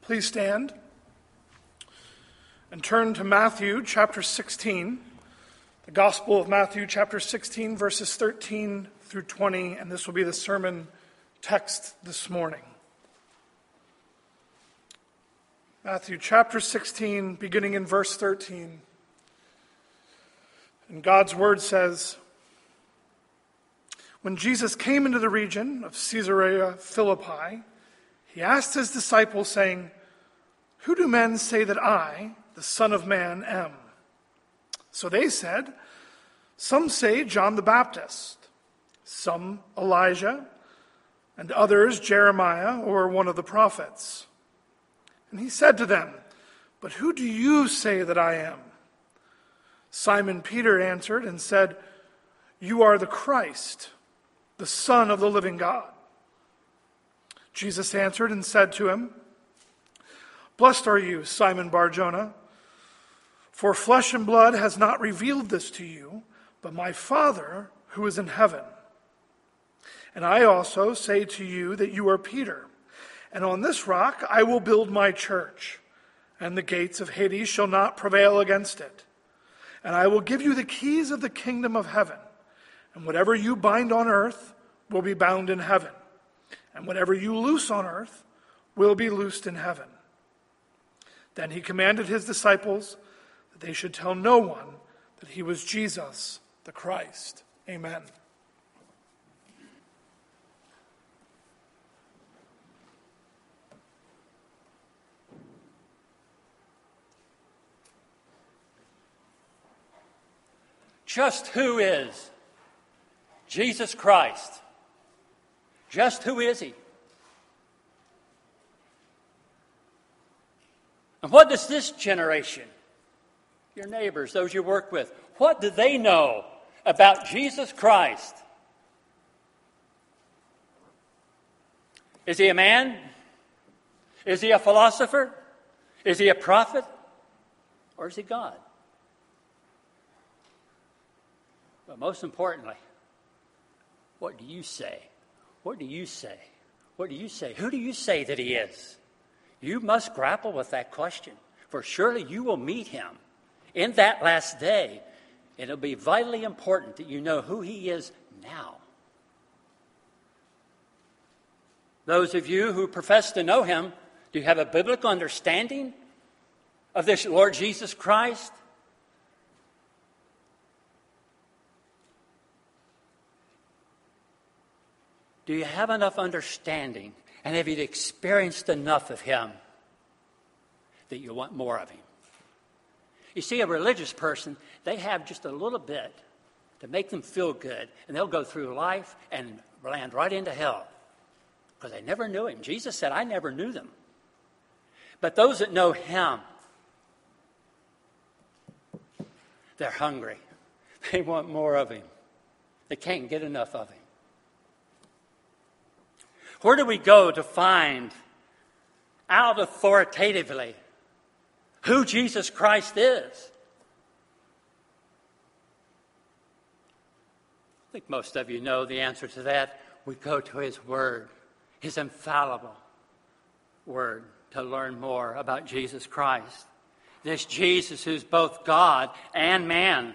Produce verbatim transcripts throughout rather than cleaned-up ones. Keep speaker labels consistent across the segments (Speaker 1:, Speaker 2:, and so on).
Speaker 1: Please stand and turn to Matthew chapter sixteen, the Gospel of Matthew chapter sixteen, verses thirteen through twenty, and this will be the sermon text this morning. Matthew chapter sixteen, beginning in verse thirteen. And God's word says, "When Jesus came into the region of Caesarea Philippi, he asked his disciples, saying, 'Who do men say that I, the Son of Man, am?' So they said, 'Some say John the Baptist, some Elijah, and others Jeremiah or one of the prophets.' And he said to them, 'But who do you say that I am?' Simon Peter answered and said, 'You are the Christ, the Son of the living God.' Jesus answered and said to him, 'Blessed are you, Simon Bar-Jonah, for flesh and blood has not revealed this to you, but my Father who is in heaven. And I also say to you that you are Peter, and on this rock I will build my church, and the gates of Hades shall not prevail against it. And I will give you the keys of the kingdom of heaven, and whatever you bind on earth will be bound in heaven, and whatever you loose on earth will be loosed in heaven.' Then he commanded his disciples that they should tell no one that he was Jesus the Christ." Amen.
Speaker 2: Just who is Jesus Christ? Just who is he? And what does this generation, your neighbors, those you work with, what do they know about Jesus Christ? Is he a man? Is he a philosopher? Is he a prophet? Or is he God? But most importantly, what do you say? What do you say? What do you say? Who do you say that he is? You must grapple with that question, for surely you will meet him in that last day. It'll be vitally important that you know who he is now. Those of you who profess to know him, do you have a biblical understanding of this Lord Jesus Christ? Do you have enough understanding, and have you experienced enough of him that you want more of him? You see, a religious person, they have just a little bit to make them feel good, and they'll go through life and land right into hell because they never knew him. Jesus said, "I never knew them." But those that know him, they're hungry. They want more of him. They can't get enough of him. Where do we go to find out authoritatively who Jesus Christ is? I think most of you know the answer to that. We go to his word, his infallible word, to learn more about Jesus Christ. This Jesus who's both God and man.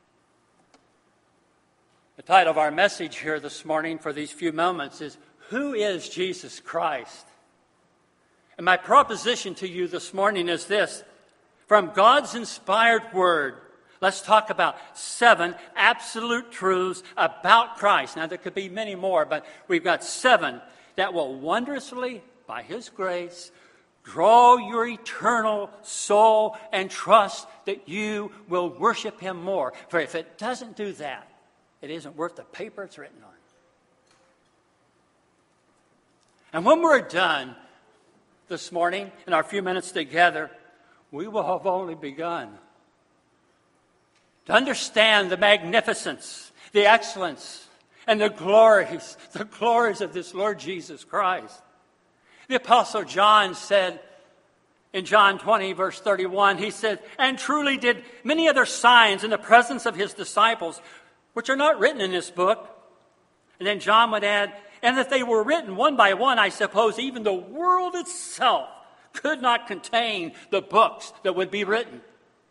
Speaker 2: The title of our message here this morning for these few moments is, "Who is Jesus Christ?" And my proposition to you this morning is this. From God's inspired word, let's talk about seven absolute truths about Christ. Now, there could be many more, but we've got seven that will wondrously, by his grace, draw your eternal soul and trust that you will worship him more. For if it doesn't do that, it isn't worth the paper it's written on. And when we're done this morning, in our few minutes together, we will have only begun to understand the magnificence, the excellence, and the glories, the glories of this Lord Jesus Christ. The Apostle John said in John twenty, verse thirty-one, he said, "And truly did many other signs in the presence of his disciples, which are not written in this book." And then John would add, "And that they were written one by one, I suppose even the world itself could not contain the books that would be written.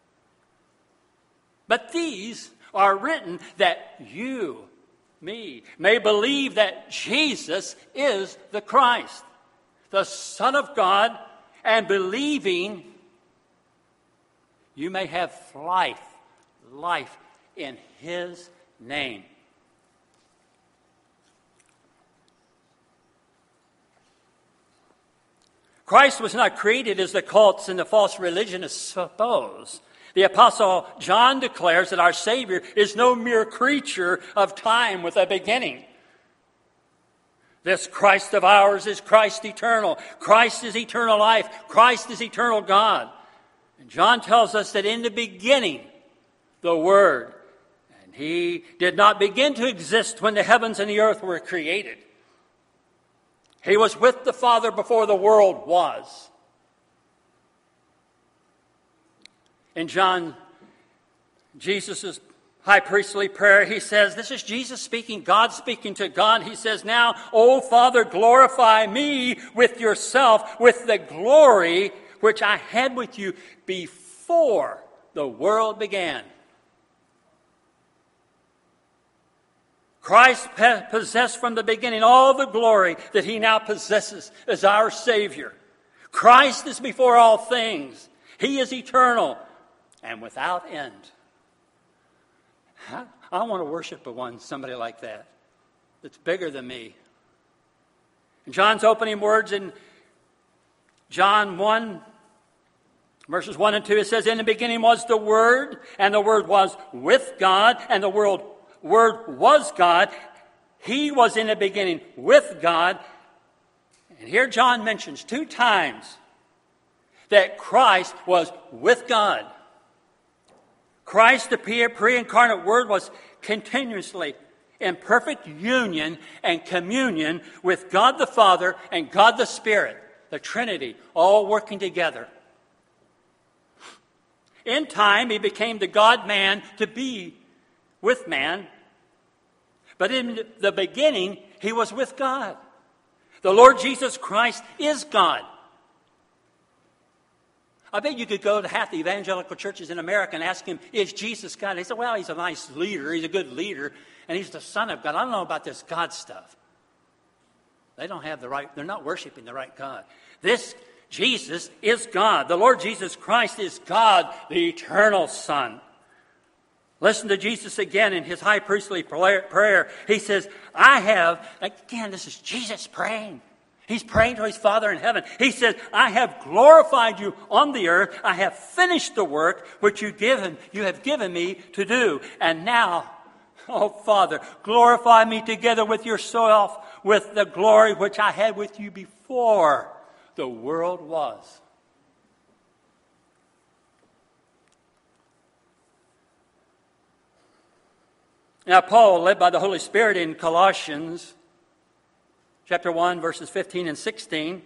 Speaker 2: But these are written that you, me, may believe that Jesus is the Christ, the Son of God, and believing you may have life, life in His name. Christ was not created as the cults and the false religionists suppose. The Apostle John declares that our Savior is no mere creature of time with a beginning. This Christ of ours is Christ eternal. Christ is eternal life. Christ is eternal God. And John tells us that in the beginning, the Word, and He did not begin to exist when the heavens and the earth were created. He was with the Father before the world was. In John, Jesus' high priestly prayer, he says, this is Jesus speaking, God speaking to God. He says, now, O Father, glorify me with yourself, with the glory which I had with you before the world began. Christ possessed from the beginning all the glory that He now possesses as our Savior. Christ is before all things. He is eternal and without end. I, I want to worship a one, somebody like that, that's bigger than me. In John's opening words in John one, verses one and two, it says, in the beginning was the Word, and the Word was with God, and the Word Word was God. He was in the beginning with God. And here John mentions two times that Christ was with God. Christ, the pre-incarnate Word, was continuously in perfect union and communion with God the Father and God the Spirit, the Trinity, all working together. In time, He became the God-man to be with man. But in the beginning, He was with God. The Lord Jesus Christ is God. I bet you could go to half the evangelical churches in America and ask them, is Jesus God? They say, well, He's a nice leader. He's a good leader. And He's the Son of God. I don't know about this God stuff. They don't have the right, they're not worshiping the right God. This Jesus is God. The Lord Jesus Christ is God, the eternal Son. Listen to Jesus again in His high priestly prayer. He says, I have, again, this is Jesus praying. He's praying to His Father in heaven. He says, I have glorified you on the earth. I have finished the work which you given, you have given me to do. And now, oh Father, glorify me together with yourself with the glory which I had with you before the world was. Now, Paul, led by the Holy Spirit in Colossians chapter one, verses fifteen and sixteen,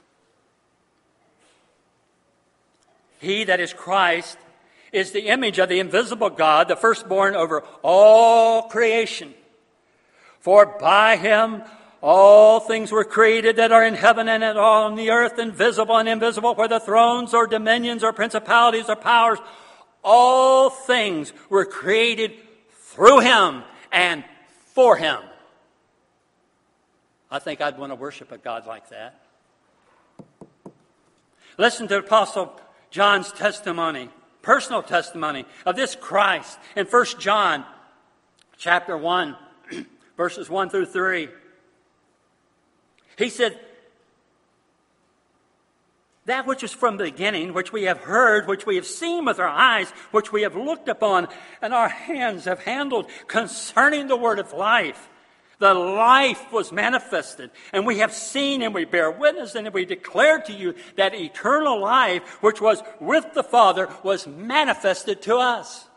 Speaker 2: He, that is Christ, is the image of the invisible God, the firstborn over all creation. For by Him all things were created that are in heaven and on the earth, and visible and invisible, whether thrones or dominions or principalities or powers. All things were created through Him and for Him. I think I'd want to worship a God like that. Listen to Apostle John's testimony, personal testimony of this Christ in First John chapter one, verses one through three. He said, that which is from the beginning, which we have heard, which we have seen with our eyes, which we have looked upon, and our hands have handled concerning the word of life. The life was manifested, and we have seen, and we bear witness, and we declare to you that eternal life, which was with the Father, was manifested to us.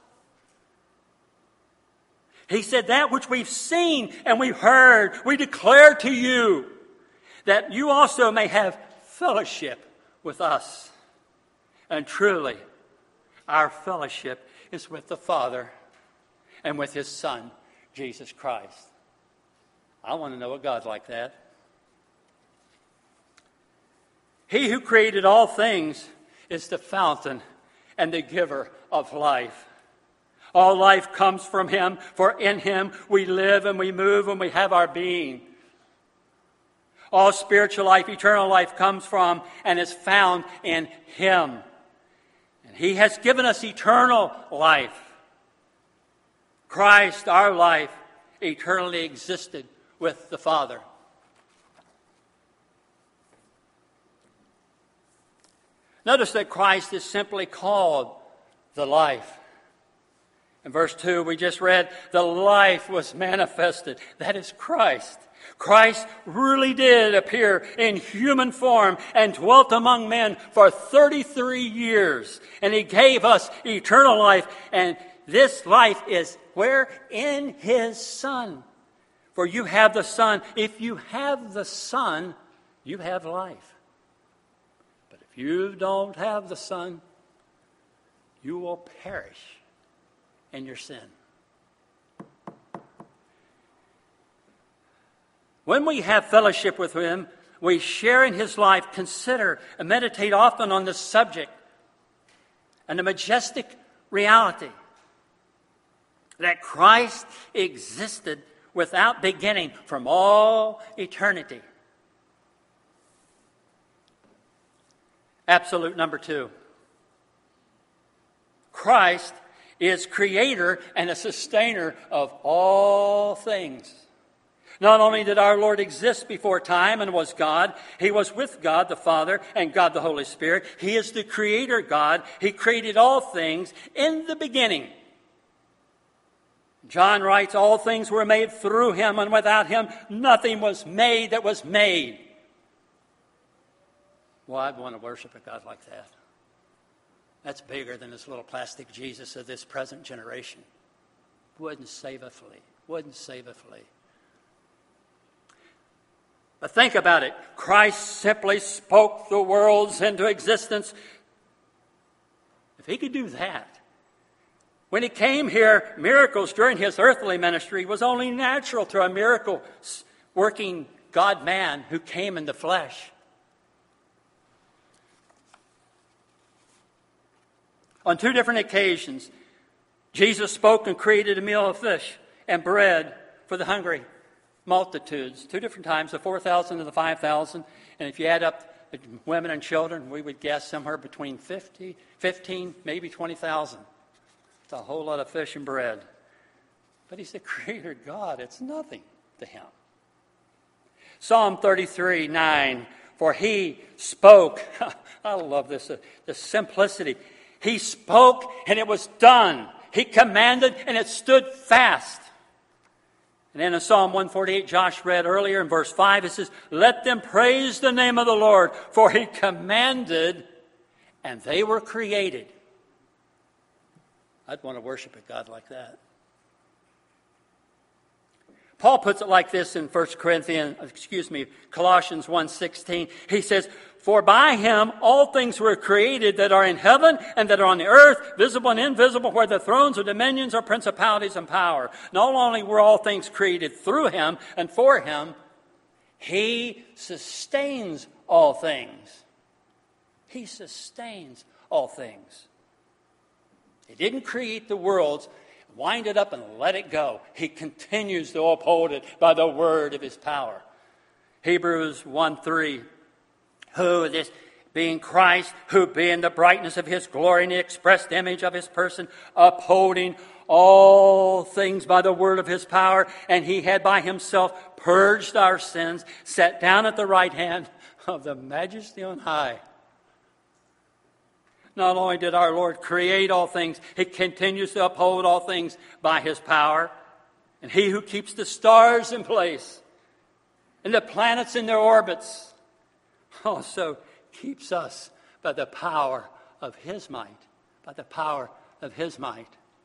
Speaker 2: He said, that which we've seen and we've heard, we declare to you, that you also may have fellowship with us. And truly, our fellowship is with the Father and with His Son, Jesus Christ. I want to know a God like that. He who created all things is the fountain and the giver of life. All life comes from him, for in him we live and we move and we have our being. All spiritual life, eternal life comes from and is found in him. And he has given us eternal life. Christ, our life, eternally existed with the Father. Notice that Christ is simply called the life. In verse two, we just read, the life was manifested. That is Christ. Christ really did appear in human form and dwelt among men for thirty-three years. And he gave us eternal life. And this life is where? In his Son. For you have the Son. If you have the Son, you have life. But if you don't have the Son, you will perish in your sin. When we have fellowship with him, we share in his life, consider and meditate often on this subject and the majestic reality that Christ existed without beginning from all eternity. Absolute number two. Christ is creator and a sustainer of all things. Not only did our Lord exist before time and was God, he was with God the Father and God the Holy Spirit. He is the creator God. He created all things in the beginning. John writes, all things were made through him, and without him nothing was made that was made. Well, I'd want to worship a God like that. That's bigger than this little plastic Jesus of this present generation. Wouldn't save a flea. Wouldn't save a flea. But think about it. Christ simply spoke the worlds into existence. If he could do that, when he came here, miracles during his earthly ministry was only natural to a miracle-working God-man who came in the flesh. On two different occasions, Jesus spoke and created a meal of fish and bread for the hungry multitudes. Two different times, the four thousand and the five thousand. And if you add up the women and children, we would guess somewhere between fifty, fifteen, maybe twenty thousand. It's a whole lot of fish and bread. But he's the creator God. It's nothing to him. Psalm thirty-three, nine. For he spoke. I love this, uh, the simplicity. He spoke and it was done. He commanded and it stood fast. And then in Psalm one forty-eight, Josh read earlier in verse five, it says, let them praise the name of the Lord, for he commanded and they were created. I'd want to worship a God like that. Paul puts it like this in First Corinthians, excuse me, Colossians one sixteen. He says, for by him all things were created that are in heaven and that are on the earth, visible and invisible, where the thrones or dominions or principalities and power. Not only were all things created through him and for him, he sustains all things. He sustains all things. He didn't create the worlds, wind it up and let it go. He continues to uphold it by the word of his power. Hebrews one three. Who, this being Christ, who being the brightness of his glory and the expressed image of his person, upholding all things by the word of his power, and he had by himself purged our sins, sat down at the right hand of the majesty on high. Not only did our Lord create all things, he continues to uphold all things by his power. And he who keeps the stars in place and the planets in their orbits also keeps us by the power of his might. By the power of his might.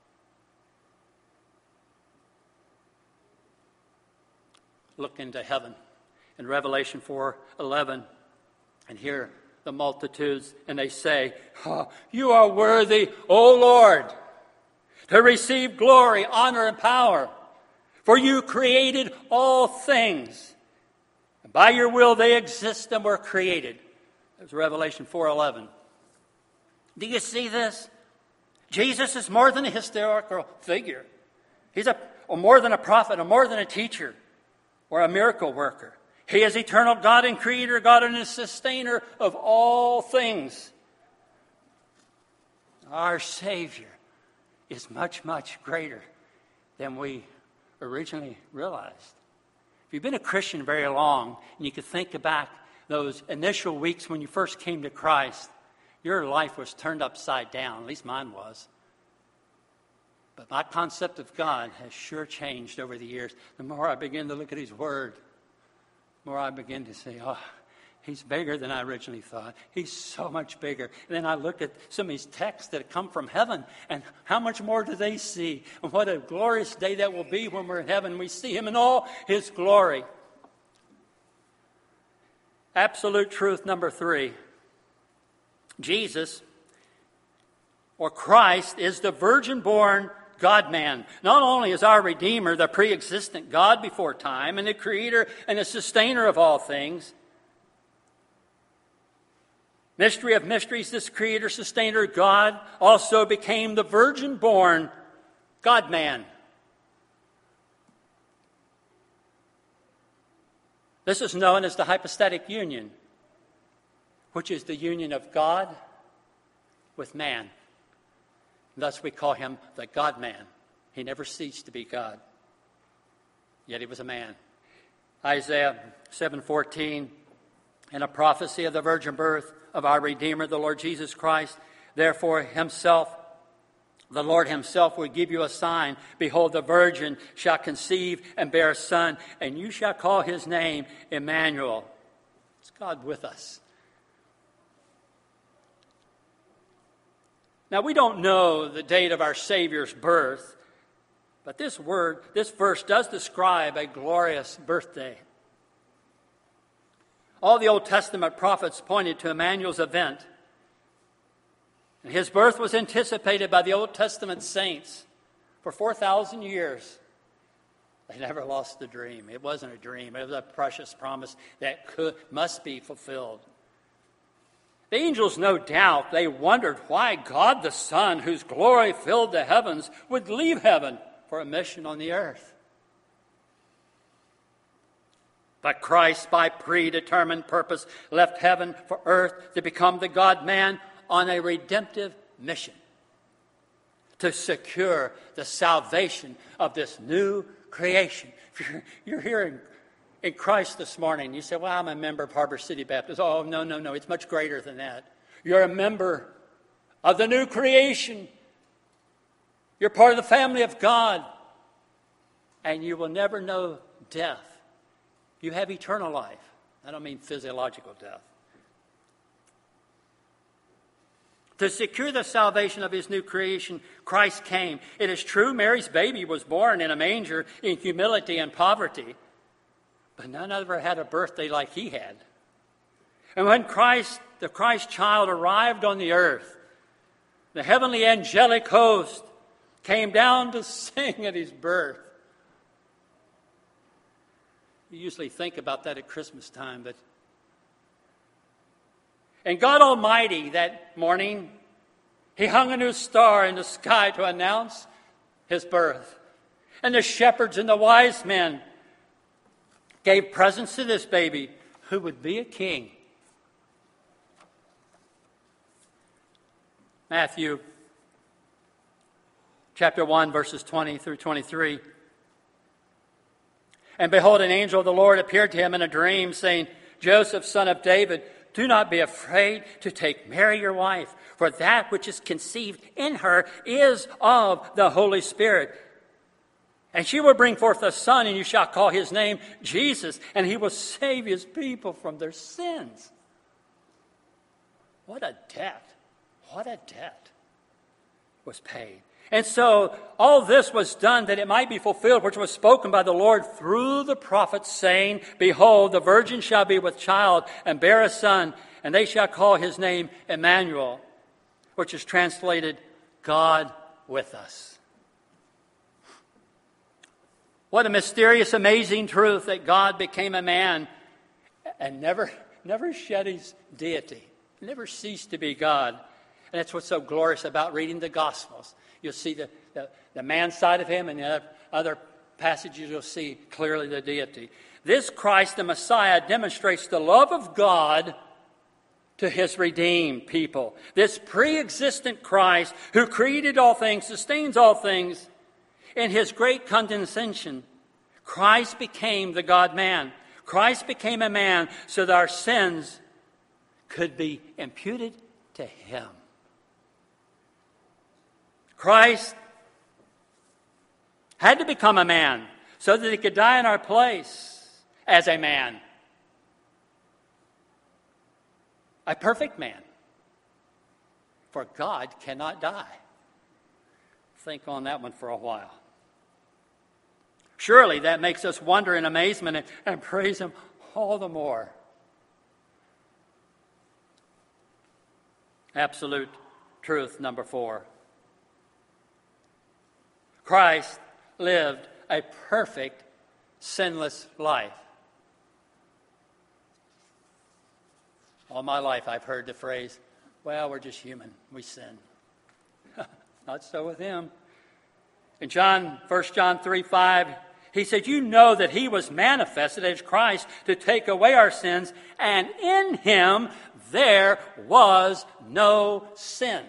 Speaker 2: Look into heaven in Revelation four eleven and hear the multitudes, and they say, oh, you are worthy, O Lord, to receive glory, honor, and power. For you created all things. And by your will they exist and were created. There's Revelation four eleven. Do you see this? Jesus is more than a historical figure. He's a, or more than a prophet, or more than a teacher, or a miracle worker. He is eternal God and creator, God and sustainer of all things. Our Savior is much, much greater than we originally realized. If you've been a Christian very long, and you could think back those initial weeks when you first came to Christ, your life was turned upside down. At least mine was. But my concept of God has sure changed over the years. The more I begin to look at His Word, the more I begin to say, oh, He's bigger than I originally thought. He's so much bigger. And then I look at some of these texts that come from heaven, and how much more do they see? And what a glorious day that will be when we're in heaven. We see Him in all His glory. Absolute truth number three. Jesus, or Christ, is the virgin-born God-man. Not only is our Redeemer the pre-existent God before time and the creator and the sustainer of all things, mystery of mysteries, this creator, sustainer, God also became the virgin-born God-man. This is known as the hypostatic union, which is the union of God with man. Thus we call him the God-man. He never ceased to be God, yet he was a man. Isaiah seven fourteen, in a prophecy of the virgin birth of our Redeemer, the Lord Jesus Christ, therefore himself, the Lord himself will give you a sign. Behold, the virgin shall conceive and bear a son, and you shall call his name Emmanuel. It's God with us. Now, we don't know the date of our Savior's birth, but this word, this verse does describe a glorious birthday. All the Old Testament prophets pointed to Emmanuel's event. And his birth was anticipated by the Old Testament saints for four thousand years. They never lost the dream. It wasn't a dream. It was a precious promise that could, must be fulfilled. The angels, no doubt, they wondered why God the Son, whose glory filled the heavens, would leave heaven for a mission on the earth. But Christ, by predetermined purpose, left heaven for earth to become the God-man on a redemptive mission to secure the salvation of this new creation. If you're, you're hearing in Christ this morning, you say, well, I'm a member of Harbor City Baptist. Oh, no, no, no, it's much greater than that. You're a member of the new creation. You're part of the family of God. And you will never know death. You have eternal life. I don't mean physiological death. To secure the salvation of his new creation, Christ came. It is true, Mary's baby was born in a manger in humility and poverty. But none ever had a birthday like he had. And when Christ, the Christ child arrived on the earth, the heavenly angelic host came down to sing at his birth. You usually think about that at Christmas time, but and God Almighty that morning, he hung a new star in the sky to announce his birth. And the shepherds and the wise men gave presents to this baby who would be a king. Matthew chapter one, verses twenty through twenty-three. And behold, an angel of the Lord appeared to him in a dream, saying, Joseph, son of David, do not be afraid to take Mary your wife, for that which is conceived in her is of the Holy Spirit. And she will bring forth a son, and you shall call his name Jesus, and he will save his people from their sins. What a debt, what a debt was paid. And so all this was done that it might be fulfilled, which was spoken by the Lord through the prophets, saying, Behold, the virgin shall be with child and bear a son, and they shall call his name Emmanuel, which is translated, God with us. What a mysterious, amazing truth that God became a man and never, never shed his deity. never ceased to be God. And that's what's so glorious about reading the Gospels. You'll see the, the, the man side of him, and the other, other passages you'll see clearly the deity. This Christ, the Messiah, demonstrates the love of God to his redeemed people. This pre-existent Christ who created all things, sustains all things, in his great condescension, Christ became the God-man. Christ became a man so that our sins could be imputed to him. Christ had to become a man so that he could die in our place as a man. A perfect man. For God cannot die. Think on that one for a while. Surely that makes us wonder in amazement and, and praise him all the more. Absolute truth number four. Christ lived a perfect, sinless life. All my life I've heard the phrase, well, we're just human, we sin. Not so with him. In John, First John three five, he said, you know that he was manifested as Christ to take away our sins, and in him there was no sin.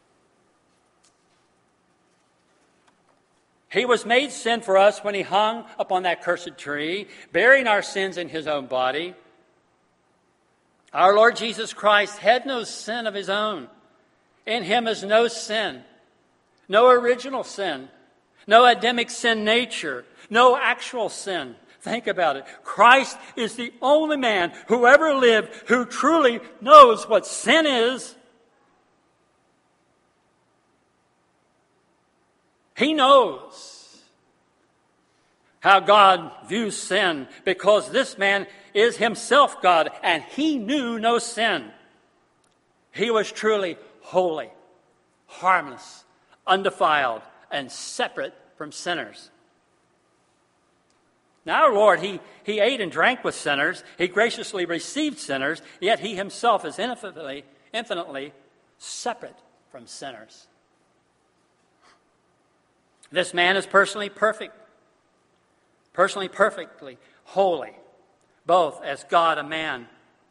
Speaker 2: He was made sin for us when he hung upon that cursed tree, bearing our sins in his own body. Our Lord Jesus Christ had no sin of his own. In him is no sin, no original sin, no Adamic sin nature, no actual sin. Think about it. Christ is the only man who ever lived who truly knows what sin is. He knows how God views sin because this man is himself God and he knew no sin. He was truly holy, harmless, undefiled, and separate from sinners. Now our Lord, he, he ate and drank with sinners. He graciously received sinners, yet he himself is infinitely, infinitely separate from sinners. This man is personally perfect, personally perfectly holy, both as God and man.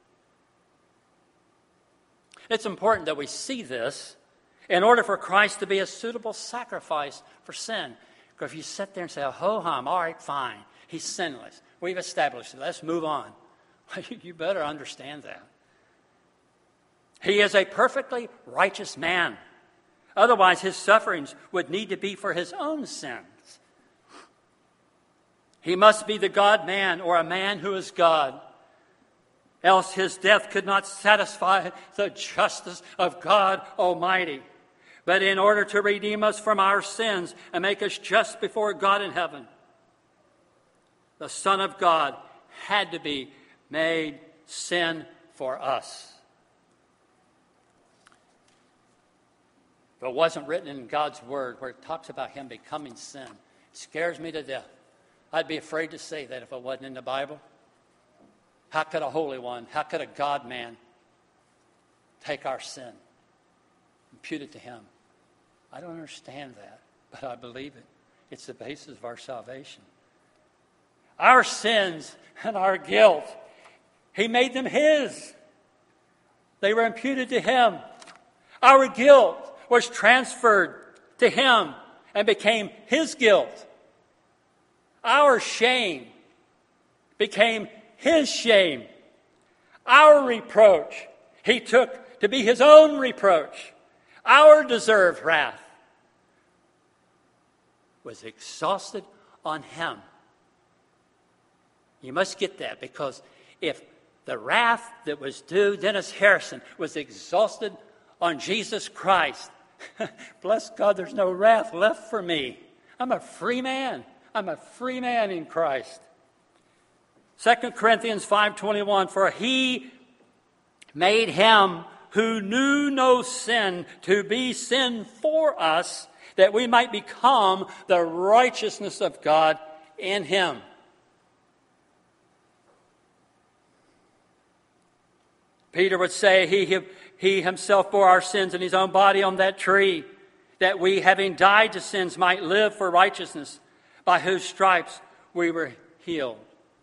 Speaker 2: It's important that we see this in order for Christ to be a suitable sacrifice for sin. Because if you sit there and say, oh, ho-hum, all right, fine, he's sinless. We've established it. Let's move on. You better understand that. He is a perfectly righteous man. Otherwise, his sufferings would need to be for his own sins. He must be the God-man or a man who is God. Else his death could not satisfy the justice of God Almighty. But in order to redeem us from our sins and make us just before God in heaven, the Son of God had to be made sin for us. If it wasn't written in God's Word where it talks about him becoming sin, it scares me to death. I'd be afraid to say that if it wasn't in the Bible. How could a holy one, how could a God-man take our sin, impute it to him? I don't understand that, but I believe it. It's the basis of our salvation. Our sins and our guilt, he made them his. They were imputed to him. Our guilt was transferred to him and became his guilt. Our shame became his shame. Our reproach he took to be his own reproach. Our deserved wrath was exhausted on him. You must get that, because if the wrath that was due Dennis Harrison was exhausted on Jesus Christ, bless God, there's no wrath left for me. I'm a free man. I'm a free man in Christ. Second Corinthians five twenty-one, for he made him who knew no sin to be sin for us, that we might become the righteousness of God in him. Peter would say, he, he himself bore our sins in his own body on that tree, that we, having died to sins, might live for righteousness, by whose stripes we were healed.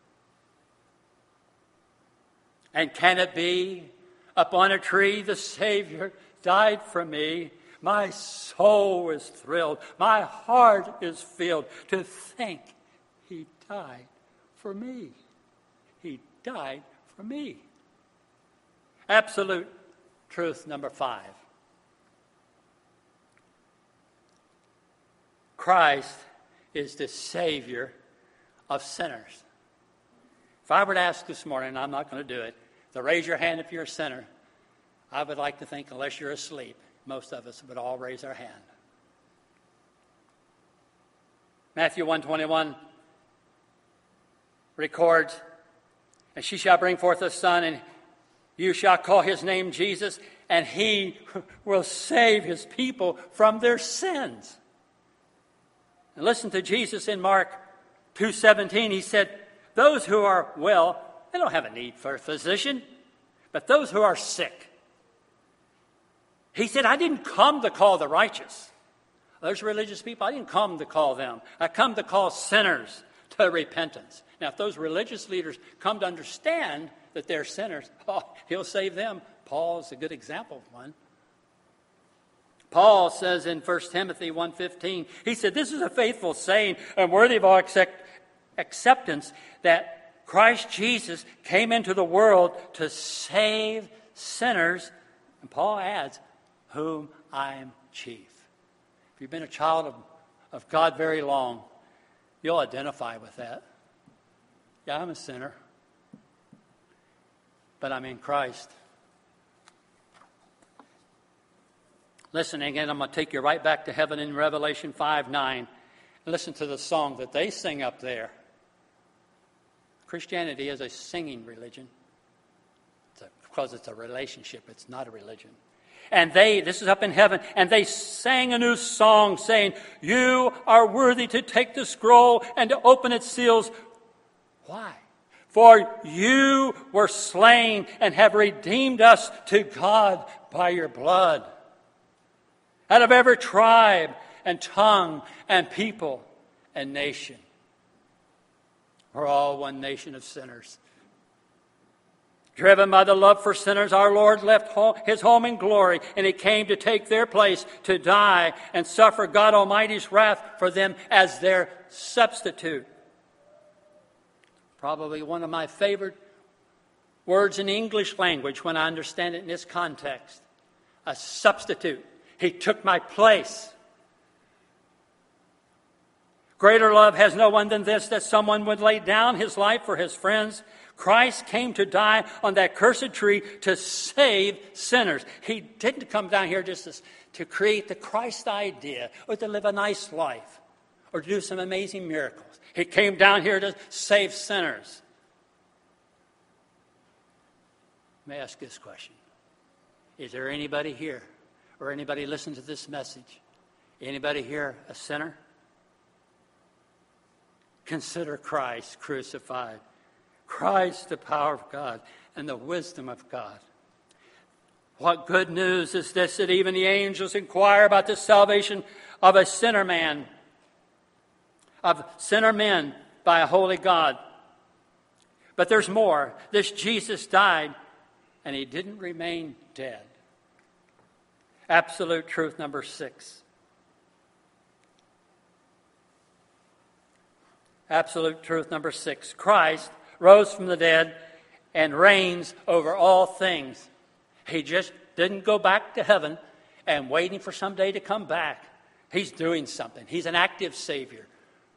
Speaker 2: And can it be, upon a tree the Savior died for me? My soul is thrilled, my heart is filled to think he died for me. He died for me. Absolute truth number five. Christ is the Savior of sinners. If I were to ask this morning, and I'm not going to do it, to raise your hand if you're a sinner, I would like to think, unless you're asleep, most of us would all raise our hand. Matthew one twenty-one records, and she shall bring forth a son, and you shall call his name Jesus, and he will save his people from their sins. And listen to Jesus in Mark two seventeen. He said, those who are well, they don't have a need for a physician, but those who are sick. He said, I didn't come to call the righteous. Those religious people, I didn't come to call them. I come to call sinners to repentance. Now, if those religious leaders come to understand that they're sinners, oh, he'll save them. Paul's a good example of one. Paul says in First Timothy one fifteen, he said, this is a faithful saying and worthy of all accept- acceptance that Christ Jesus came into the world to save sinners. And Paul adds, whom I am chief. If you've been a child of, of God very long, you'll identify with that. Yeah, I'm a sinner, but I'm in Christ. Listen again, I'm going to take you right back to heaven in Revelation five nine. Listen to the song that they sing up there. Christianity is a singing religion. It's a, because it's a relationship, it's not a religion. And they, this is up in heaven, and they sang a new song saying, you are worthy to take the scroll and to open its seals. Why? For you were slain and have redeemed us to God by your blood. Out of every tribe and tongue and people and nation. We're all one nation of sinners. Driven by the love for sinners, our Lord left home, his home in glory, and he came to take their place, to die and suffer God Almighty's wrath for them as their substitute. Probably one of my favorite words in the English language when I understand it in this context. A substitute. He took my place. Greater love has no one than this, that someone would lay down his life for his friends. Christ came to die on that cursed tree to save sinners. He didn't come down here just to, to create the Christ idea or to live a nice life or to do some amazing miracles. He came down here to save sinners. Let me ask this question. Is there anybody here or anybody listening to this message? Anybody here a sinner? Consider Christ crucified. Christ, the power of God and the wisdom of God. What good news is this, that even the angels inquire about the salvation of a sinner man, of sinner men by a holy God. But there's more. This Jesus died and he didn't remain dead. Absolute truth number six. Absolute truth number six. Christ rose from the dead and reigns over all things. He just didn't go back to heaven and waiting for someday to come back. He's doing something. He's an active Savior.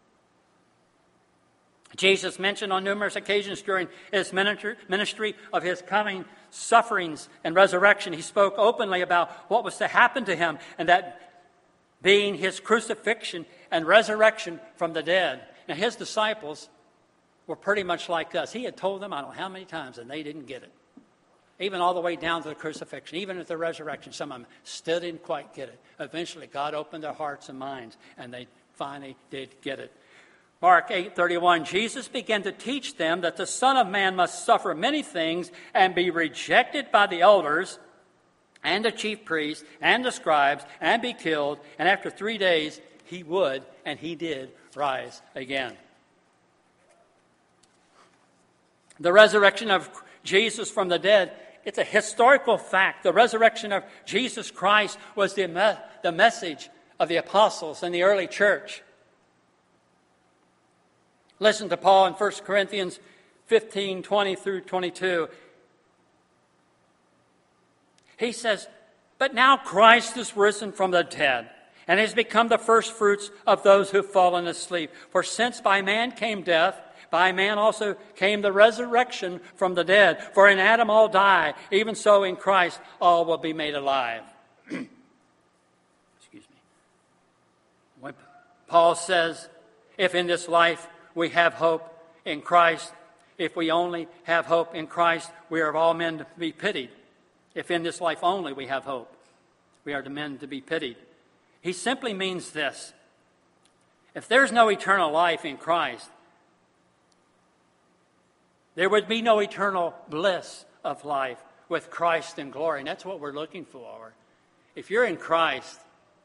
Speaker 2: Jesus mentioned on numerous occasions during his ministry of his coming sufferings and resurrection. He spoke openly about what was to happen to him, and that being his crucifixion and resurrection from the dead. Now, his disciples were pretty much like us. He had told them, I don't know how many times, and they didn't get it. Even all the way down to the crucifixion, even at the resurrection, some of them still didn't quite get it. Eventually, God opened their hearts and minds, and they finally did get it. Mark eight thirty-one, Jesus began to teach them that the Son of Man must suffer many things and be rejected by the elders and the chief priests and the scribes and be killed, and after three days he would, and he did, rise again. The resurrection of Jesus from the dead, it's a historical fact. The resurrection of Jesus Christ was the, me- the message of the apostles and the early church. Listen to Paul in First Corinthians fifteen, twenty through twenty-two. He says, "But now Christ is risen from the dead, and has become the firstfruits of those who have fallen asleep. For since by man came death, by man also came the resurrection from the dead. For in Adam all die, even so in Christ all will be made alive." Excuse me. When Paul says, if in this life we have hope in Christ, if we only have hope in Christ, we are of all men to be pitied. If in this life only we have hope, we are the men to be pitied. He simply means this. If there's no eternal life in Christ, there would be no eternal bliss of life with Christ in glory. And that's what we're looking for. If you're in Christ,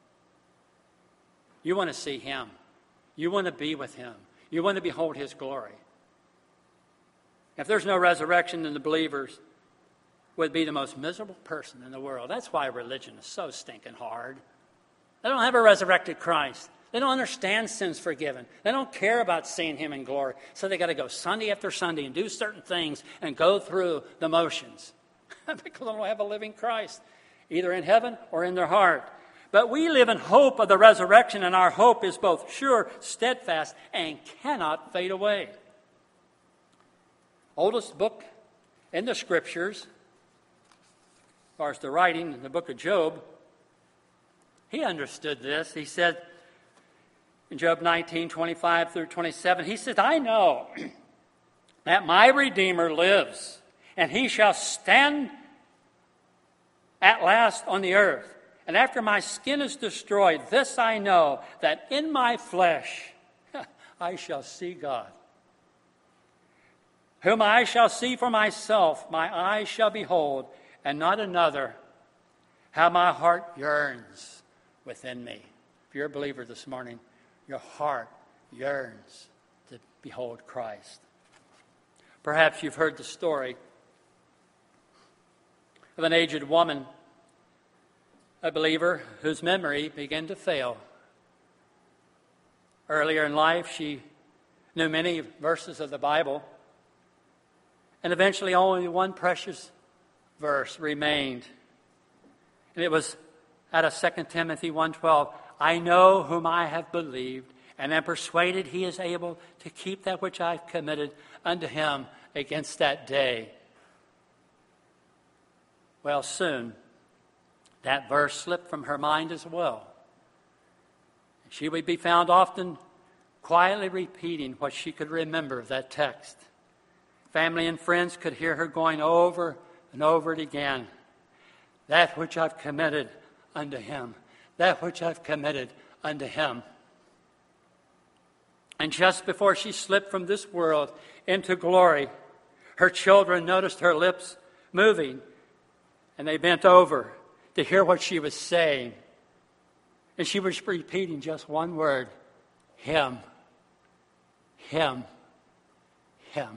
Speaker 2: you want to see Him. You want to be with Him. You want to behold His glory. If there's no resurrection, then the believers would be the most miserable person in the world. That's why religion is so stinking hard. They don't have a resurrected Christ. They don't understand sins forgiven. They don't care about seeing Him in glory. So they got to go Sunday after Sunday and do certain things and go through the motions because they don't have a living Christ, either in heaven or in their heart. But we live in hope of the resurrection, and our hope is both sure, steadfast, and cannot fade away. Oldest book in the Scriptures, as far as the writing in the book of Job, he understood this. He said in Job nineteen, twenty-five through twenty-seven, he said, "I know that my Redeemer lives, and He shall stand at last on the earth. And after my skin is destroyed, this I know, that in my flesh I shall see God. Whom I shall see for myself, my eyes shall behold, and not another. How my heart yearns within me." If you're a believer this morning, your heart yearns to behold Christ. Perhaps you've heard the story of an aged woman, a believer whose memory began to fail. Earlier in life, she knew many verses of the Bible, and eventually only one precious verse remained. And it was out of Second Timothy one twelve. "I know whom I have believed, and am persuaded He is able to keep that which I have committed unto Him against that day." Well, soon that verse slipped from her mind as well. She would be found often quietly repeating what she could remember of that text. Family and friends could hear her going over and over it again. "That which I've committed unto Him. That which I've committed unto Him." And just before she slipped from this world into glory, her children noticed her lips moving, and they bent over to hear what she was saying. And she was repeating just one word: Him, Him, Him.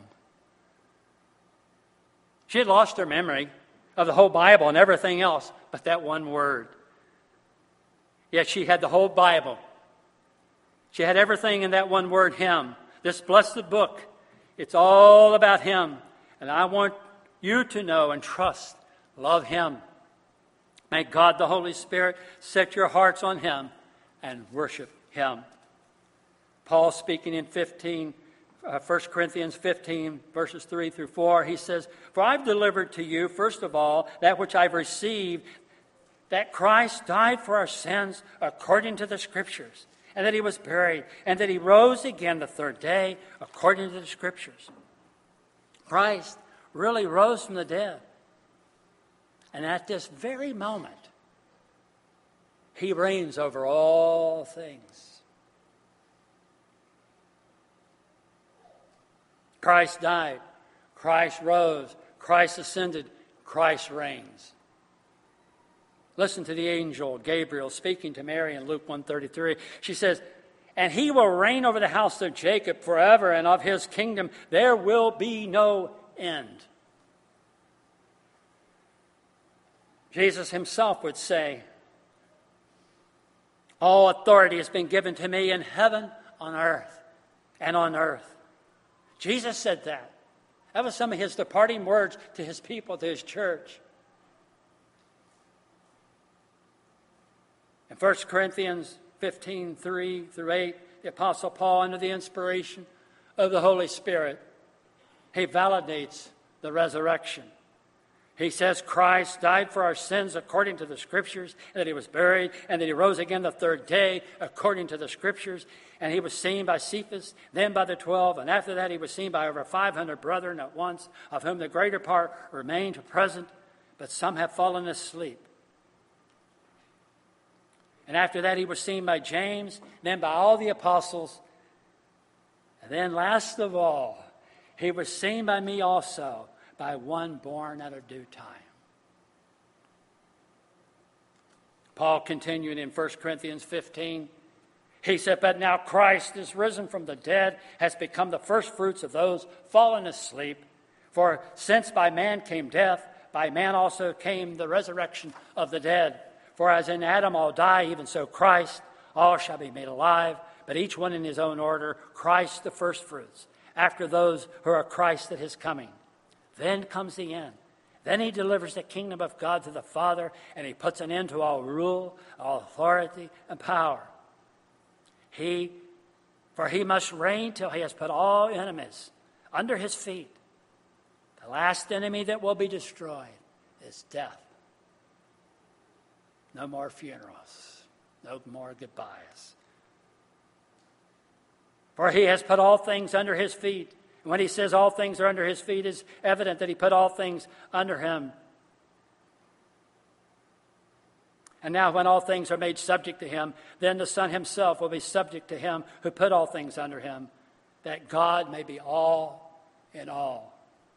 Speaker 2: She had lost her memory of the whole Bible and everything else but that one word. Yet she had the whole Bible. She had everything in that one word, Him. This blessed book, it's all about Him. And I want you to know and trust, love Him. May God the Holy Spirit set your hearts on Him and worship Him. Paul, speaking in fifteen, uh, First Corinthians fifteen, verses three through four, he says, "For I've delivered to you, first of all, that which I've received, that Christ died for our sins according to the Scriptures, and that He was buried, and that He rose again the third day according to the Scriptures." Christ really rose from the dead. And at this very moment, He reigns over all things. Christ died. Christ rose. Christ ascended. Christ reigns. Listen to the angel Gabriel speaking to Mary in Luke one thirty-three. She says, "And he will reign over the house of Jacob forever, and of his kingdom there will be no end." Jesus himself would say, "All authority has been given to me in heaven, on earth, and on earth." Jesus said that. That was some of his departing words to his people, to his church. In First Corinthians fifteen, three through eight, the Apostle Paul, under the inspiration of the Holy Spirit, he validates the resurrection. He says Christ died for our sins according to the Scriptures, and that he was buried, and that he rose again the third day according to the Scriptures. And he was seen by Cephas, then by the twelve, and after that he was seen by over five hundred brethren at once, of whom the greater part remain to present, but some have fallen asleep. And after that he was seen by James, then by all the apostles. And then last of all, he was seen by me also, by one born at a due time. Paul continuing in First Corinthians fifteen, he said, "But now Christ is risen from the dead, has become the first fruits of those fallen asleep. For since by man came death, by man also came the resurrection of the dead. For as in Adam all die, even so Christ, all shall be made alive, but each one in his own order, Christ the first fruits, after those who are Christ at his coming. Then comes the end. Then he delivers the kingdom of God to the Father, and he puts an end to all rule, all authority, and power. He, for he must reign till he has put all enemies under his feet. The last enemy that will be destroyed is death. No more funerals. No more goodbyes. For he has put all things under his feet. And when he says all things are under his feet, it's evident that he put all things under him. And now when all things are made subject to him, then the Son himself will be subject to him who put all things under him, that God may be all in all.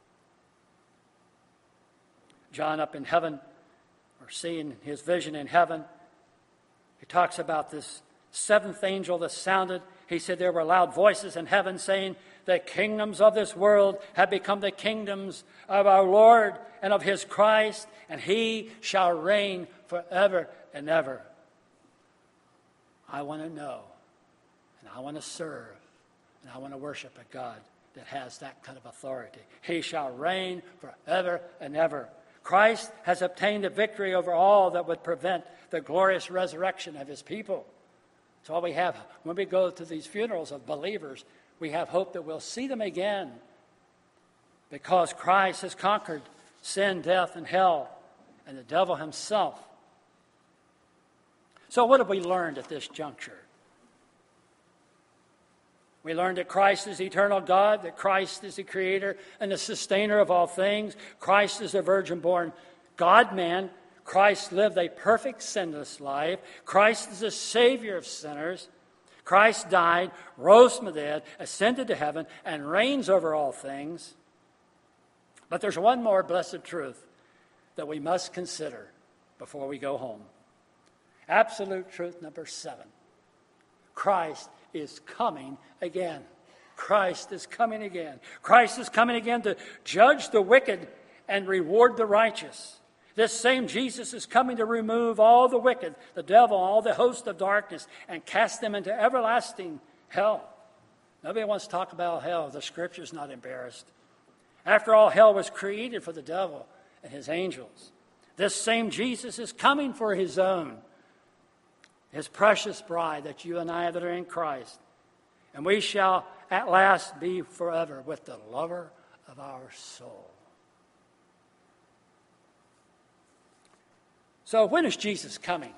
Speaker 2: John up in heaven, or seeing his vision in heaven, he talks about this seventh angel that sounded. He said there were loud voices in heaven saying, "The kingdoms of this world have become the kingdoms of our Lord and of his Christ, and he shall reign forever and ever." I want to know, and I want to serve, and I want to worship a God that has that kind of authority. He shall reign forever and ever. Christ has obtained the victory over all that would prevent the glorious resurrection of his people. That's all we have. When we go to these funerals of believers, we have hope that we'll see them again, because Christ has conquered sin, death, and hell, and the devil himself. So what have we learned at this juncture? We learned that Christ is eternal God, that Christ is the creator and the sustainer of all things. Christ is a virgin-born God-man. Christ lived a perfect, sinless life. Christ is the Savior of sinners. Christ died, rose from the dead, ascended to heaven, and reigns over all things. But there's one more blessed truth that we must consider before we go home. Absolute truth number seven. Christ is coming again. Christ is coming again. Christ is coming again to judge the wicked and reward the righteous. This same Jesus is coming to remove all the wicked, the devil, all the host of darkness, and cast them into everlasting hell. Nobody wants to talk about hell. The Scripture's not embarrassed. After all, hell was created for the devil and his angels. This same Jesus is coming for his own, his precious bride, that you and I that are in Christ. And we shall at last be forever with the lover of our soul. So when is Jesus coming?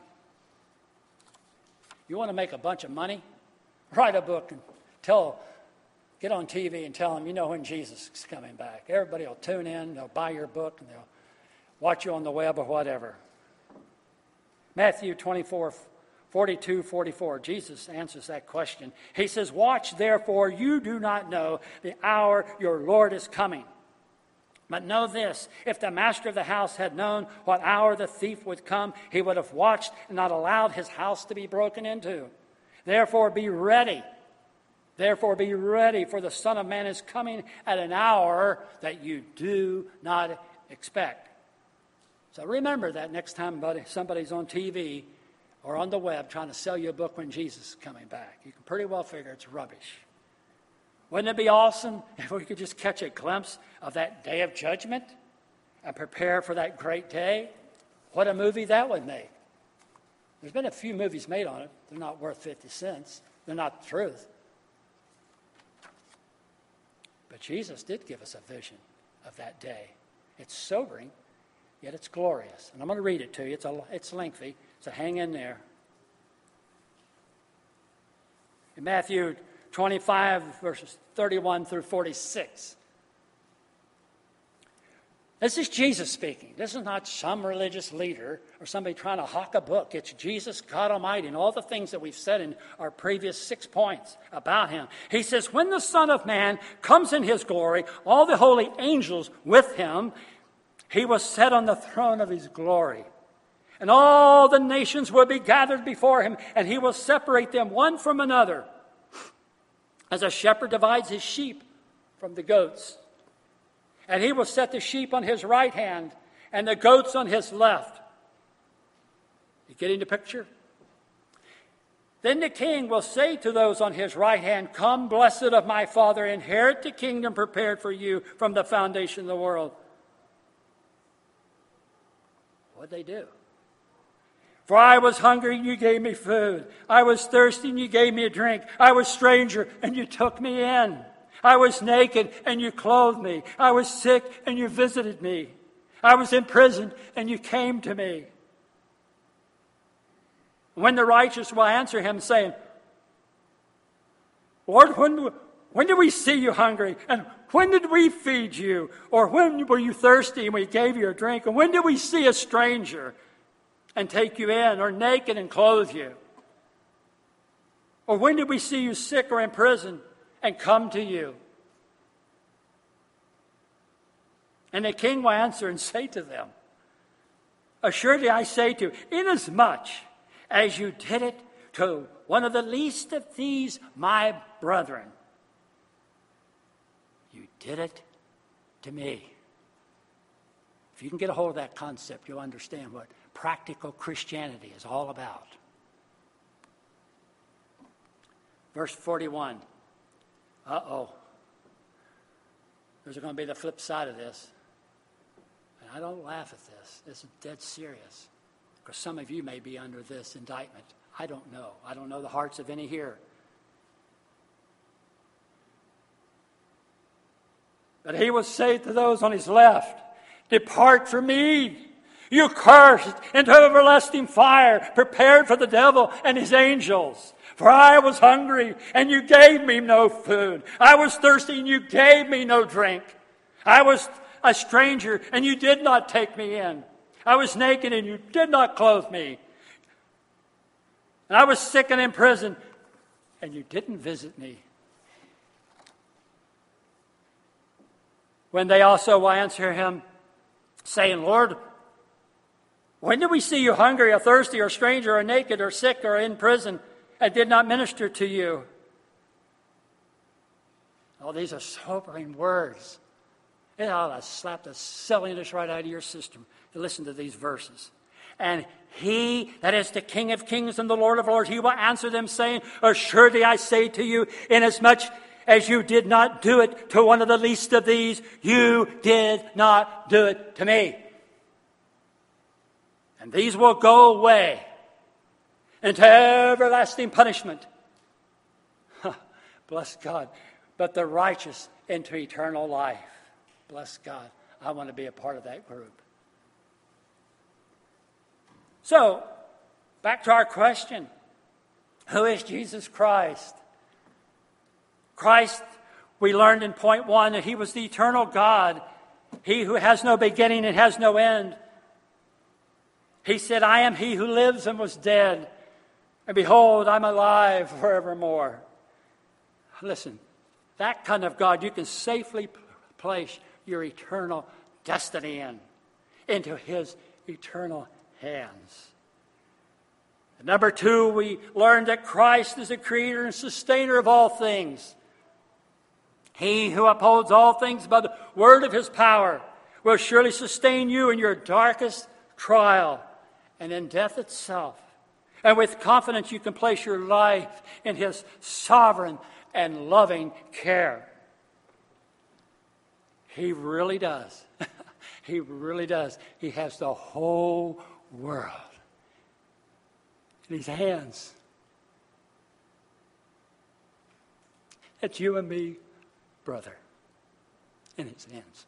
Speaker 2: You want to make a bunch of money? Write a book and tell, get on T V and tell them, you know when Jesus is coming back. Everybody will tune in, they'll buy your book, and they'll watch you on the web or whatever. Matthew twenty-four, forty-two, forty-four, Jesus answers that question. He says, "Watch therefore, you do not know the hour your Lord is coming. But know this, if the master of the house had known what hour the thief would come, he would have watched and not allowed his house to be broken into. Therefore be ready. Therefore be ready, for the Son of Man is coming at an hour that you do not expect. So remember that next time buddy, somebody's on T V or on the web trying to sell you a book when Jesus is coming back. You can pretty well figure it's rubbish. Wouldn't it be awesome if we could just catch a glimpse of that day of judgment and prepare for that great day? What a movie that would make. There's been a few movies made on it. They're not worth fifty cents. They're not the truth. But Jesus did give us a vision of that day. It's sobering, yet it's glorious. And I'm going to read it to you. It's, a, it's lengthy, so hang in there. In Matthew twenty-five, verses thirty-one through forty-six. This is Jesus speaking. This is not some religious leader or somebody trying to hawk a book. It's Jesus, God Almighty, and all the things that we've said in our previous six points about him. He says, when the Son of Man comes in his glory, all the holy angels with him, he will sit on the throne of his glory. And all the nations will be gathered before him, and he will separate them one from another, as a shepherd divides his sheep from the goats. And he will set the sheep on his right hand and the goats on his left. You getting the picture? Then the king will say to those on his right hand, come, blessed of my Father, inherit the kingdom prepared for you from the foundation of the world. What'd they do? For I was hungry, and you gave me food. I was thirsty, and you gave me a drink. I was a stranger, and you took me in. I was naked, and you clothed me. I was sick, and you visited me. I was in prison, and you came to me. When the righteous will answer him, saying, Lord, when, when did we see you hungry? And when did we feed you? Or when were you thirsty, and we gave you a drink? And when did we see a stranger and take you in, or naked and clothe you? Or when did we see you sick or in prison and come to you? And the king will answer and say to them, assuredly I say to you, inasmuch as you did it to one of the least of these my brethren, you did it to me. If you can get a hold of that concept, you'll understand what practical Christianity is all about. Verse forty-one. Uh-oh. There's going to be the flip side of this. And I don't laugh at this. This is dead serious. Because some of you may be under this indictment. I don't know. I don't know the hearts of any here. But he will say to those on his left, depart from me, you cursed, into everlasting fire, prepared for the devil and his angels. For I was hungry, and you gave me no food. I was thirsty, and you gave me no drink. I was a stranger, and you did not take me in. I was naked, and you did not clothe me. And I was sick and in prison, and you didn't visit me. When they also will answer him, saying, Lord, when did we see you hungry, or thirsty, or stranger, or naked, or sick, or in prison, and did not minister to you? Oh, these are sobering words. It ought to slap the silliness right out of your system to listen to these verses. And he, that is the King of kings and the Lord of lords, he will answer them, saying, assuredly I say to you, inasmuch as you did not do it to one of the least of these, you did not do it to me. And these will go away into everlasting punishment. Bless God. But the righteous into eternal life. Bless God. I want to be a part of that group. So, back to our question. Who is Jesus Christ? Christ, we learned in point one that he was the eternal God. He who has no beginning and has no end. He said, I am he who lives and was dead. And behold, I'm alive forevermore. Listen, that kind of God, you can safely place your eternal destiny in, into his eternal hands. And number two, we learned that Christ is the creator and sustainer of all things. He who upholds all things by the word of his power will surely sustain you in your darkest trial and in death itself. And with confidence you can place your life in his sovereign and loving care. He really does. He really does. He has the whole world in his hands. It's you and me, brother, in his hands.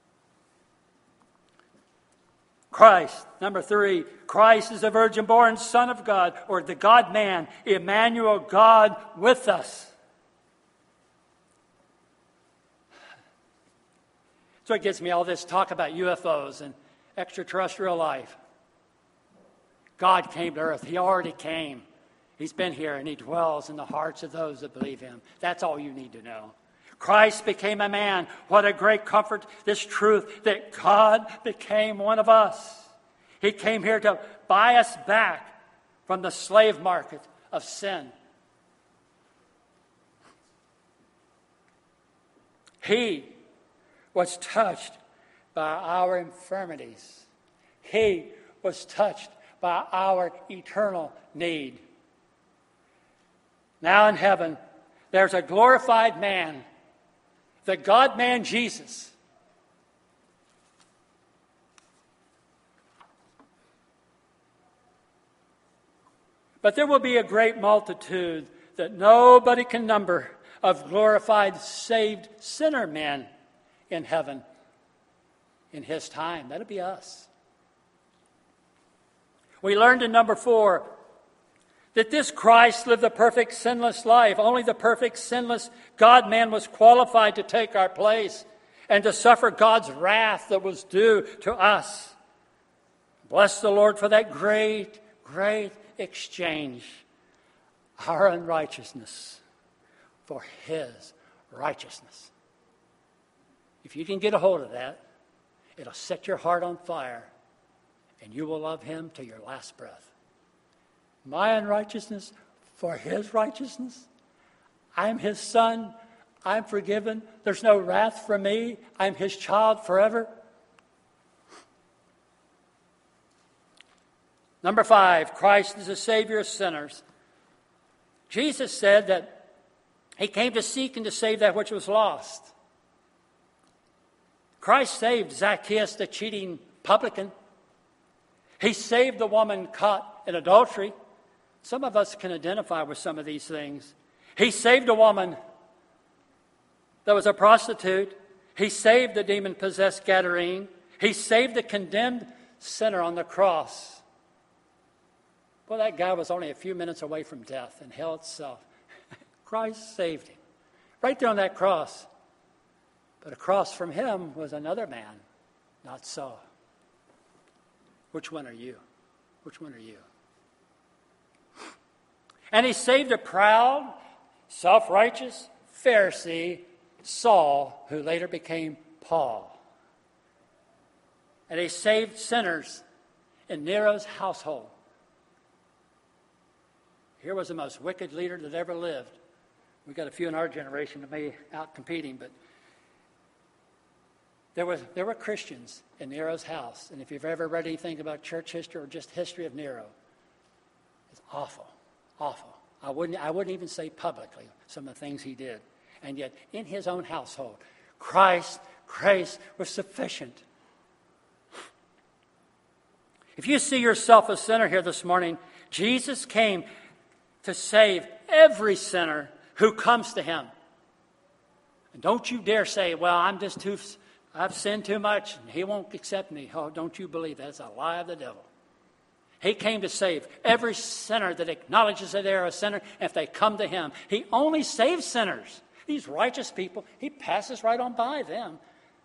Speaker 2: Christ, number three, Christ is the virgin-born Son of God, or the God-man, Emmanuel, God with us. So it gets me all this talk about U F Os and extraterrestrial life. God came to earth. He already came. He's been here, and he dwells in the hearts of those that believe him. That's all you need to know. Christ became a man. What a great comfort, this truth that God became one of us. He came here to buy us back from the slave market of sin. He was touched by our infirmities. He was touched by our eternal need. Now in heaven, there's a glorified man, the God-man Jesus. But there will be a great multitude that nobody can number of glorified, saved sinner men in heaven in his time. That'll be us. We learned in number four that this Christ lived a perfect, sinless life. Only the perfect, sinless God-man was qualified to take our place and to suffer God's wrath that was due to us. Bless the Lord for that great, great exchange. Our unrighteousness for his righteousness. If you can get a hold of that, it'll set your heart on fire, and you will love him to your last breath. My unrighteousness for his righteousness. I'm his son. I'm forgiven. There's no wrath for me. I'm his child forever. Number five, Christ is the Savior of sinners. Jesus said that he came to seek and to save that which was lost. Christ saved Zacchaeus, the cheating publican. He saved the woman caught in adultery. Some of us can identify with some of these things. He saved a woman that was a prostitute. He saved the demon-possessed Gadarene. He saved the condemned sinner on the cross. Well, that guy was only a few minutes away from death and hell itself. Christ saved him right there on that cross. But across from him was another man. Not so. Which one are you? Which one are you? And he saved a proud, self-righteous Pharisee, Saul, who later became Paul. And he saved sinners in Nero's household. Here was the most wicked leader that ever lived. We got a few in our generation that may out competing, but there was there were Christians in Nero's house. And if you've ever read anything about church history or just history of Nero, it's awful, awful. I wouldn't I wouldn't even say publicly some of the things he did. And yet, in his own household, Christ's grace was sufficient. If you see yourself a sinner here this morning, Jesus came to save every sinner who comes to him. And don't you dare say, well, I'm just too, I've sinned too much, and he won't accept me. Oh, don't you believe that? That's a lie of the devil. He came to save every sinner that acknowledges that they're a sinner, and if they come to him. He only saves sinners. These righteous people, he passes right on by them.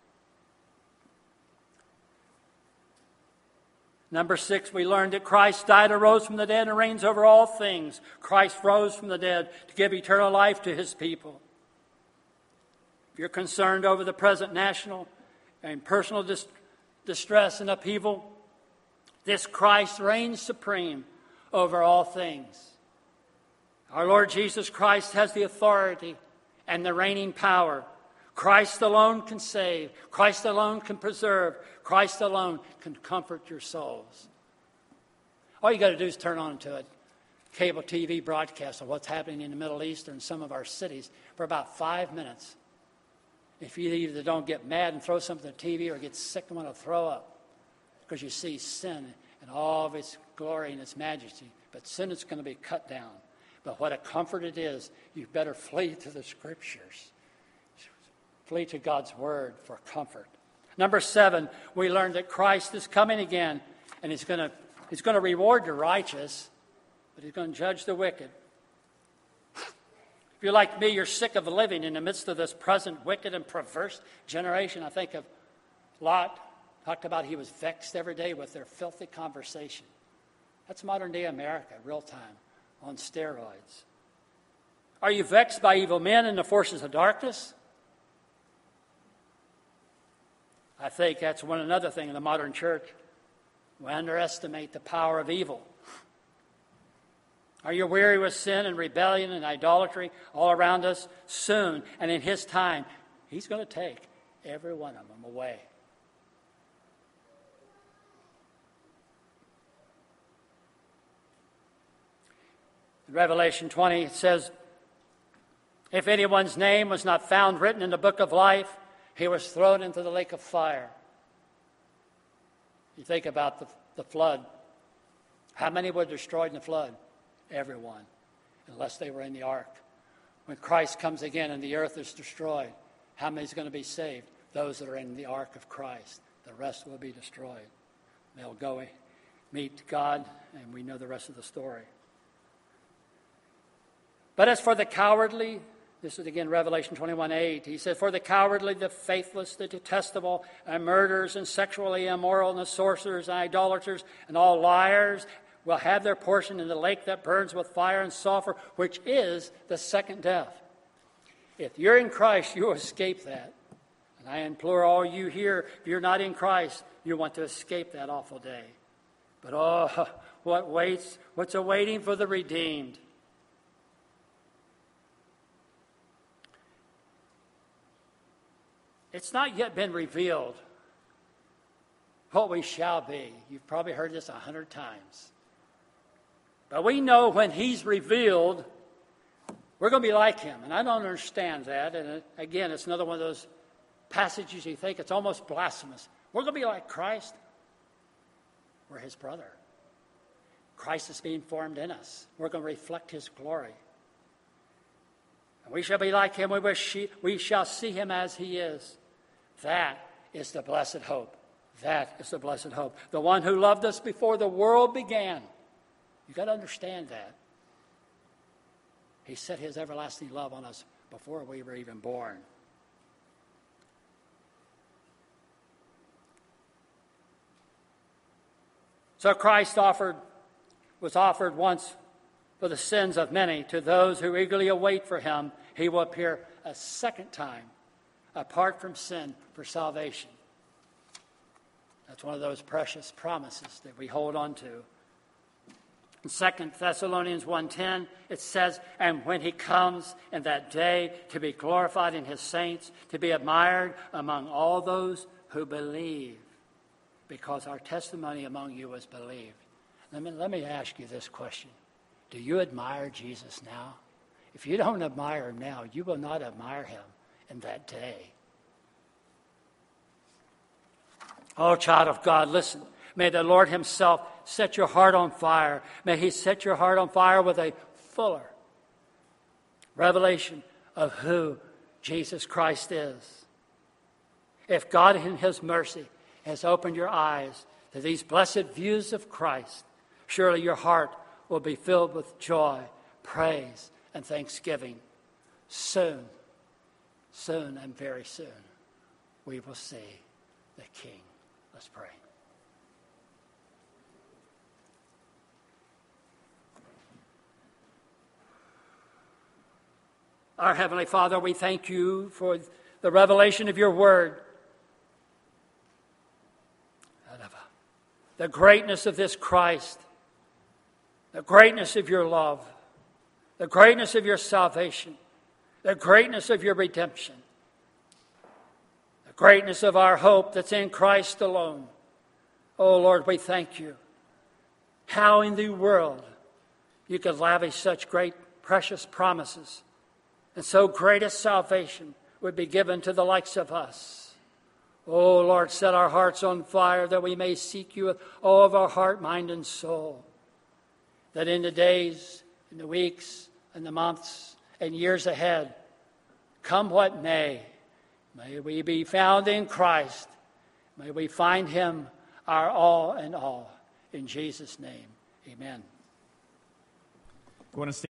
Speaker 2: Number six, we learned that Christ died, arose from the dead, and reigns over all things. Christ rose from the dead to give eternal life to his people. If you're concerned over the present national and personal dis- distress and upheaval, this Christ reigns supreme over all things. Our Lord Jesus Christ has the authority and the reigning power. Christ alone can save. Christ alone can preserve. Christ alone can comfort your souls. All you got to do is turn on to a cable T V broadcast of what's happening in the Middle East or in some of our cities for about five minutes. If you either don't get mad and throw something at the T V or get sick and want to throw up because you see sin and all of its glory and its majesty. But sin is going to be cut down. But what a comfort it is, you better flee to the Scriptures. Flee to God's Word for comfort. Number seven, we learned that Christ is coming again, and He's going to He's going to reward the righteous, but He's going to judge the wicked. If you're like me, you're sick of living in the midst of this present wicked and perverse generation. I think of Lot, talked about he was vexed every day with their filthy conversation. That's modern-day America, real time, on steroids. Are you vexed by evil men and the forces of darkness? I think that's one another thing in the modern church. We underestimate the power of evil. Are you weary with sin and rebellion and idolatry all around us? Soon, and in His time, He's going to take every one of them away. In Revelation twenty, it says, if anyone's name was not found written in the book of life, he was thrown into the lake of fire. You think about the, the flood. How many were destroyed in the flood? Everyone, unless they were in the ark. When Christ comes again and the earth is destroyed, how many is going to be saved? Those that are in the ark of Christ. The rest will be destroyed. They'll go meet God, and we know the rest of the story. But as for the cowardly, this is again Revelation twenty-one eight. He said, for the cowardly, the faithless, the detestable, and murderers, and sexually immoral, and the sorcerers, and idolaters, and all liars will have their portion in the lake that burns with fire and sulfur, which is the second death. If you're in Christ, you'll escape that. And I implore all you here, if you're not in Christ, you want to escape that awful day. But oh, what waits, what's awaiting for the redeemed? It's not yet been revealed what we shall be. You've probably heard this a hundred times. But we know when He's revealed, we're going to be like Him. And I don't understand that. And it, again, it's another one of those passages you think it's almost blasphemous. We're going to be like Christ. We're His brother. Christ is being formed in us. We're going to reflect His glory. And we shall be like Him. We, wish we shall see Him as He is. That is the blessed hope. That is the blessed hope. The one who loved us before the world began. You've got to understand that. He set His everlasting love on us before we were even born. So Christ offered, was offered once for the sins of many. To those who eagerly await for Him, He will appear a second time, apart from sin, for salvation. That's one of those precious promises that we hold on to. In Second Thessalonians one ten, it says, and when He comes in that day to be glorified in His saints, to be admired among all those who believe, because our testimony among you was believed. Let me, let me ask you this question. Do you admire Jesus now? If you don't admire Him now, you will not admire Him in that day. Oh, child of God, listen. May the Lord Himself set your heart on fire. May He set your heart on fire with a fuller revelation of who Jesus Christ is. If God in His mercy has opened your eyes to these blessed views of Christ, surely your heart will be filled with joy, praise, and thanksgiving. Soon, soon and very soon, we will see the King. Let's pray. Our Heavenly Father, we thank You for the revelation of Your word. the greatness of this Christ, the greatness of your love, the greatness of your salvation, the greatness of your redemption, the greatness of our hope that's in Christ alone. Oh, Lord, we thank you. How in the world you could lavish such great, precious promises, and so great a salvation would be given to the likes of us. Oh, Lord, set our hearts on fire that we may seek you with all of our heart, mind, and soul. That in the days, in the weeks, and the months, and years ahead, come what may, may we be found in Christ. May we find him our all and all. In Jesus' name, amen.
Speaker 3: I want to